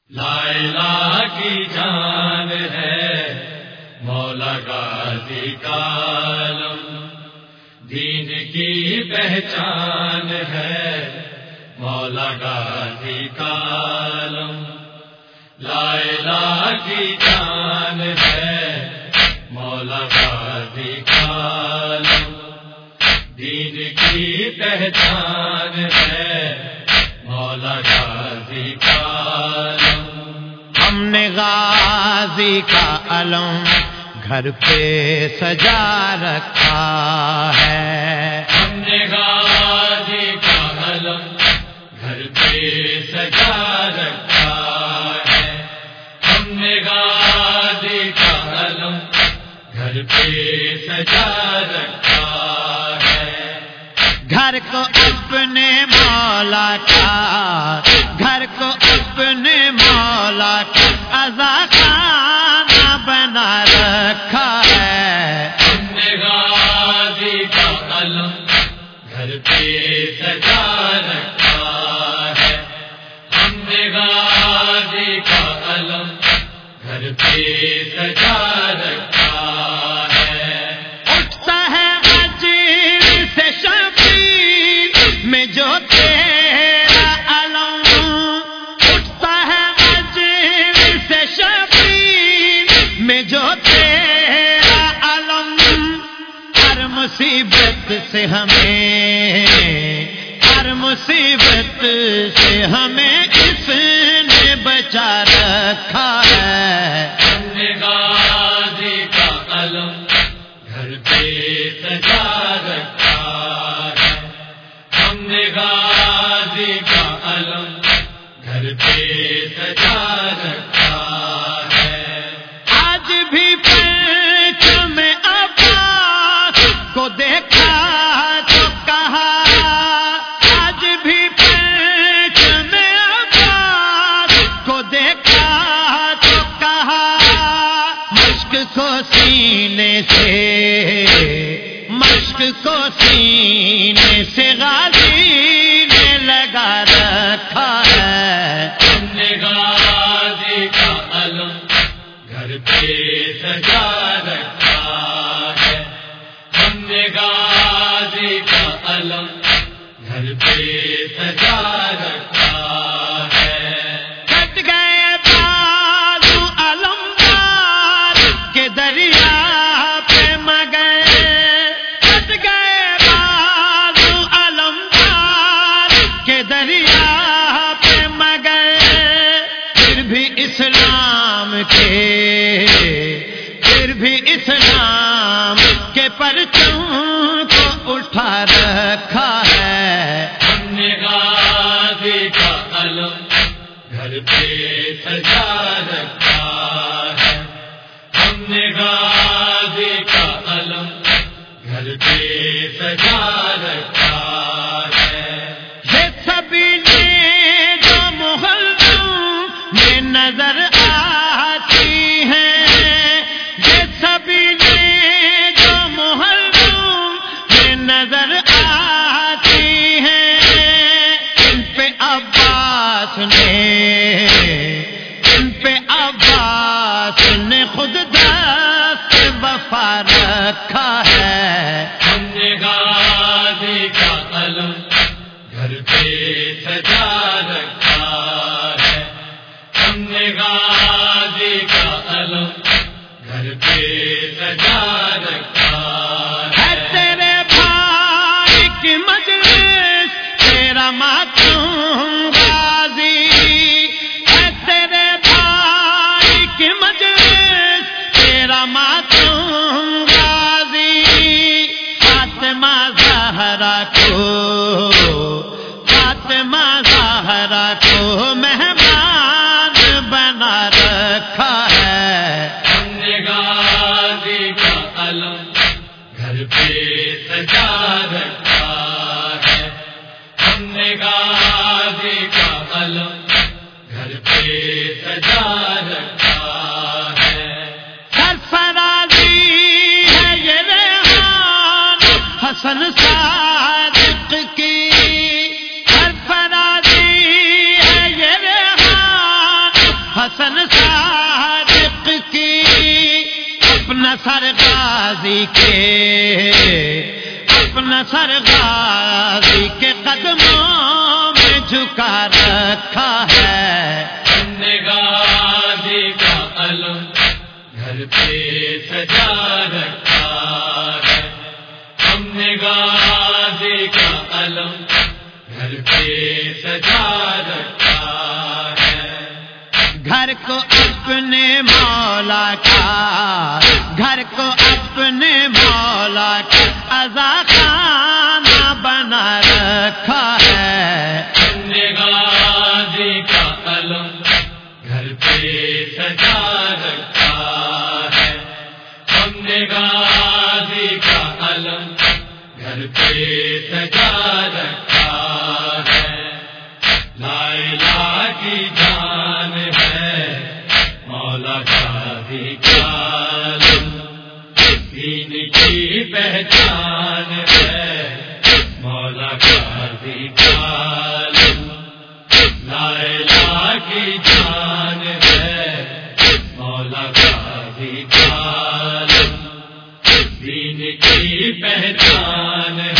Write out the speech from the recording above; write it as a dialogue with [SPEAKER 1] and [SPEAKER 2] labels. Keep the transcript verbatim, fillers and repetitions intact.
[SPEAKER 1] لا الہ کی جان ہے مولا غازی کا علم، دین کی پہچان ہے مولا غازی کا علم۔ لا الہ کی جان ہے مولا غازی کا علم، دین کی پہچان ہے مولا غازی کا علم۔
[SPEAKER 2] ہم نے غازی کا علم گھر پہ سجا رکھا ہے،
[SPEAKER 1] ہم نے غازی کا علم گھر پہ سجا رکھا ہے، ہم نے غازی کا علم گھر پہ سجا رکھا ہے۔
[SPEAKER 2] گھر کو اپنے مولا کا، گھر کو اپنے مولا کا عزا خانہ بنا رکھا ہے،
[SPEAKER 1] ہم نے غازی کا علم گھر پہ سجا رکھا ہے، ہم نے غازی کا علم گھر پہ سجا رکھا ہے۔
[SPEAKER 2] اٹھتا ہے اجیر سے شبیر میں جو تیرا علم، اٹھتا ہے اجیر سے شبیر میں جو تیرا علم، ہر مصیبت سے ہمیں، ہر مصیبت سے ہمیں اس نے بچا رکھا ہے۔
[SPEAKER 1] ہم نے غازی کا علم گھر پہ سجا رکھا ہے، ہم نے غازی کا علم گھر پہ سجا رکھا ہے۔
[SPEAKER 2] آج بھی پرچم عباس کو دیکھا تو کہا، آج بھی پرچم عباس کو دیکھا تو کہا، مشق کو سینے سے، مشق کو سینے سے غازی نے لگا رکھا ہے۔
[SPEAKER 1] ہم نے غازی کا علم گھر پہ سجا رکھا ہے، ہم نے غازی کا علم گھر پہ سجا رکھا ہے۔
[SPEAKER 2] کٹ گئے بازو علمدار کے دریا پہ مگر، کٹ گئے بازو علمدار کے دریا پہ مگر، پھر بھی اسلام کے، پھر بھی اسلام کے پرچم کو اٹھا رکھا ہے۔
[SPEAKER 1] ہم نے غازی کا علم گھر پہ سجا رکھا ہے، ہم نے غازی کا علم گھر پہ سجا رکھا ہے۔
[SPEAKER 2] یہ سبھی نے جو محرم میں نظر آتی ہیں، یہ سبھی نے جو محرم میں نظر آتی ہیں، ان پہ عباس نے، ان پہ عباس نے خود دست وفا رکھا ہے۔
[SPEAKER 1] ہم نے غازی کا علم گھر پہ سجا رکھا ہے، ہم نے غازی کا علم گھر پہ سجا رکھا
[SPEAKER 2] ہے
[SPEAKER 1] ہے۔
[SPEAKER 2] تیرے بھائی کی مجلس تیرا ماتم غازی، ہے تیرے بھائی کی مجلس تیرا ماتم غازی، فاطمہ زہرا کو، فاطمہ زہرا کو مہمان بنا رکھا ہے۔
[SPEAKER 1] ہم نے غازی کا علم گھر پہ سجا رکھا ہے، ہم نے غازی کا علم گھر پہ سجا رکھا ہے۔
[SPEAKER 2] سرفرازی ہے یہ ریحان حسن صادق کی، سرفرازی ہے یہ ریحان سر غازی کے اپنا سر غازی کے قدموں میں جھکا رکھا ہے.
[SPEAKER 1] ہم نے غازی کا علم گھر پہ سجا رکھا ہے. ہم نے غازی کا علم گھر پہ سجا رکھا ہے.
[SPEAKER 2] گھر کو اپنے مولا کا گھر کو اپنے مولا کا عزا خانہ بنا رکھا ہے.
[SPEAKER 1] ہم نے غازی کا علم گھر پہ سجا رکھا ہے. ہم نے غازی کا علم گھر پہ سجا رکھا ہے. لا الہ کی جان ہے مولا غازی کا علم. دین کی پہچان ہے مولا غازی کا علم. لا الہ کی جان ہے مولا غازی کا علم. دین کی پہچان